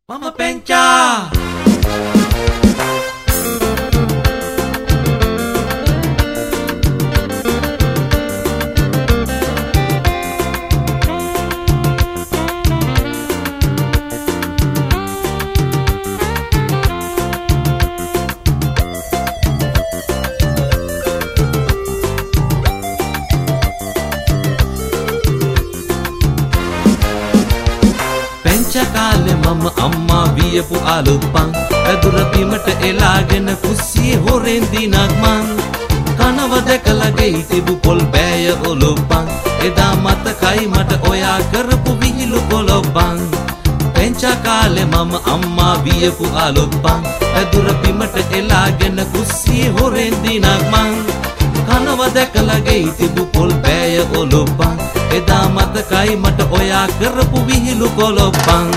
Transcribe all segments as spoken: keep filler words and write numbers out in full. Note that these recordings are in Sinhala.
Mama Pencha. කාලේ මම අම්මා වියපු ආලුප්පන් ඇදුර බිමට එලාගෙන කුස්සියේ හොරෙන් දිනක් මං කනව දැකලා ගෙයි තිබු පොල් බෑය ඔලුප්පන් එදා මතකයි මට ඔයා කරපු විහිළු කොලොප්පන් පෙන්චා කාලේ මම අම්මා වියපු ආලුප්පන් ඇදුර බිමට එලාගෙන කුස්සියේ හොරෙන් දිනක් මං කනව දැකලා ගෙයි තිබු පොල් බෑය ඔලුප්පන් එදා මතකයි මට ඔයා කරපු විහිළු කොලොප්පන්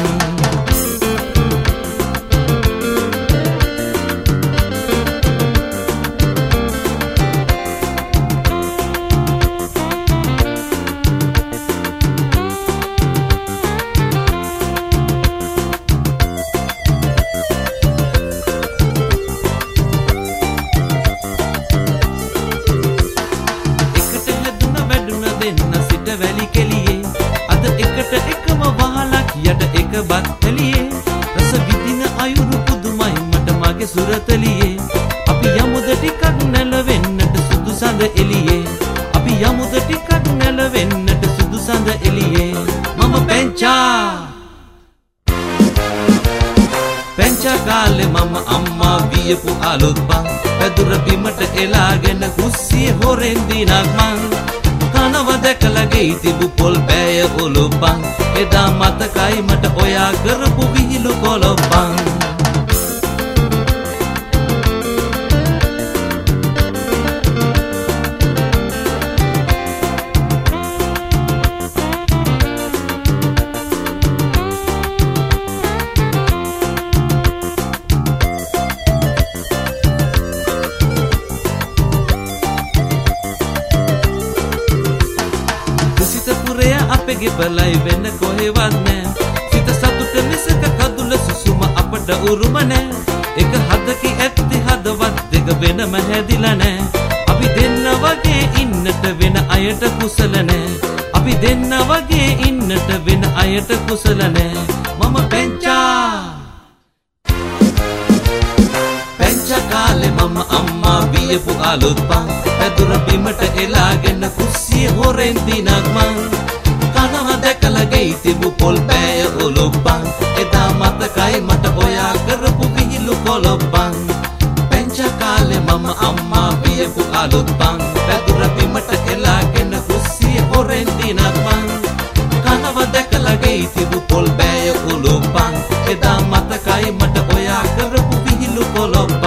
වැලි කෙලියේ අද එකට එකම වහලක් යට එක බත් එළියේ රස විඳින අයුරු පුදුමයි මට මගේ සුරතලියේ අපි යමුද ටිකක් නැලවෙන්නට සුදු සඳ එළියේ අපි යමුද ටිකක් නැලවෙන්නට සුදු සඳ එළියේ මම පෙන්චා පෙන්චා කාලේ මම අම්මා වියපු ආලුප්පන් පැදුර බිමට එලාගෙන කුස්සියේ හොරෙන් දිනක් මං කනව දැකලා ගෙයි තිබු පොල් බෑය ඔලුප්පන් එදා මතකයි මට ඔයා කරපු විහිළු කොලොප්පන් අපගේ බලයි වෙන කොහෙවත් නෑ සිත සතුට මිසක කඳුල සුසුම අපට උරුම නෑ එක හදකි ඇත්ති හදවත් දෙක වෙනම හැදිලා නෑ අපි දෙන්න වගේ ඉන්නට වෙන අයට කුසල නෑ අපි දෙන්න වගේ ඉන්නට වෙන අයට කුසල නෑ මම පෙන්චා පෙන්චා කාලේ මම අම්මා වියපු ආලුප්පන් පැදුර බිමට එලාගෙන කුස්සියේ හොරෙන් දිනක් මං කනව දැකලා ගෙයි තිබු පොල් බෑය ඔලුප්පන් එදා මතකයි මට ඔයා කරපු විහිළු කොලොප්පන් පෙන්චා කාලේ මම අම්මා වියපු ආලුප්පන් පැදුර බිමට එලාගෙන කුස්සියේ හොරෙන් දිනක් මං කනව දැකලා ගෙයි තිබු පොල් බෑය ඔලුප්පන් එදා මතකයි මට ඔයා කරපු විහිළු කොලොප්පන්